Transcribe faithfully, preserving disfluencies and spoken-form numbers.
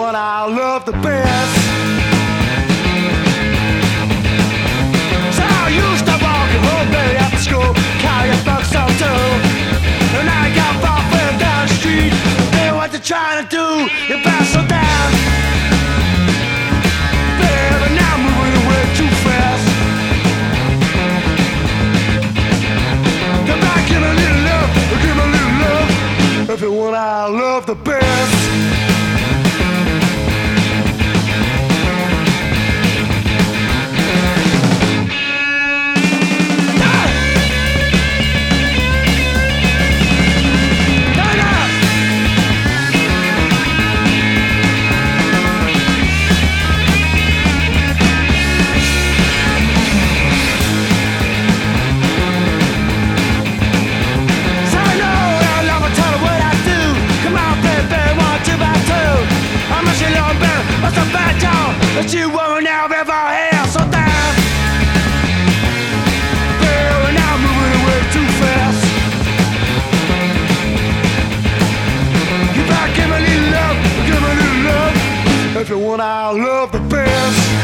one I love the best. So I used to walk and roll baby after school, carry a box or two, and I got far further down the street. Hey, what you trying to do? You better slow down, baby. Now I'm moving away too fast. Come back, give me a little love, give me a little love. If you want, I love the best. But you won't now ever have so down. Baby, now I'm moving away too fast. You better give me a little love, give me a little love. If you want, I'll love the best.